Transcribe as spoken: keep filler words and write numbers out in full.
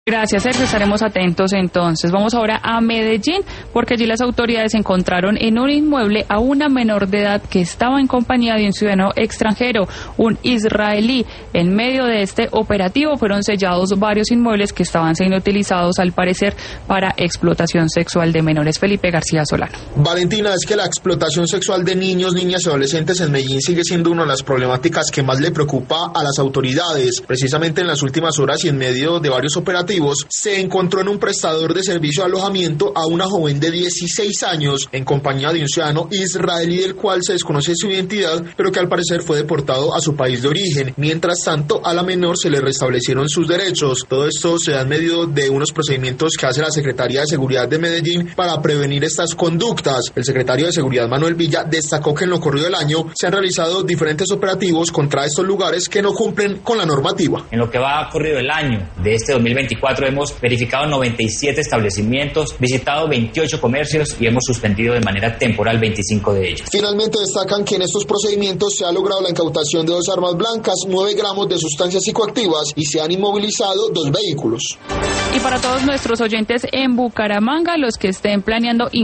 Gracias, Sergio. Estaremos atentos entonces. Vamos ahora a Medellín, porque allí las autoridades encontraron en un inmueble a una menor de edad que estaba en compañía de un ciudadano extranjero, un israelí. En medio de este operativo fueron sellados varios inmuebles que estaban siendo utilizados, al parecer, para explotación sexual de menores. Felipe García Solano. Valentina, es que la explotación sexual de niños, niñas y adolescentes en Medellín sigue siendo una de las problemáticas que más le preocupa a las autoridades. Precisamente en las últimas horas y en medio de varios operativos, se encontró en un prestador de servicio de alojamiento a una joven de dieciséis años en compañía de un ciudadano israelí del cual se desconoce su identidad, pero que al parecer fue deportado a su país de origen. Mientras tanto, a la menor se le restablecieron sus derechos. Todo esto se da en medio de unos procedimientos que hace la Secretaría de Seguridad de Medellín para prevenir estas conductas. El secretario de Seguridad, Manuel Villa, destacó que en lo corrido del año se han realizado diferentes operativos contra estos lugares que no cumplen con la normativa. En lo que va corrido el año de este dos mil veinticuatro, hemos verificado noventa y siete establecimientos, visitado veintiocho comercios y hemos suspendido de manera temporal veinticinco de ellos. Finalmente destacan que en estos procedimientos se ha logrado la incautación de dos armas blancas, nueve gramos de sustancias psicoactivas y se han inmovilizado dos vehículos. Y para todos nuestros oyentes en Bucaramanga, los que estén planeando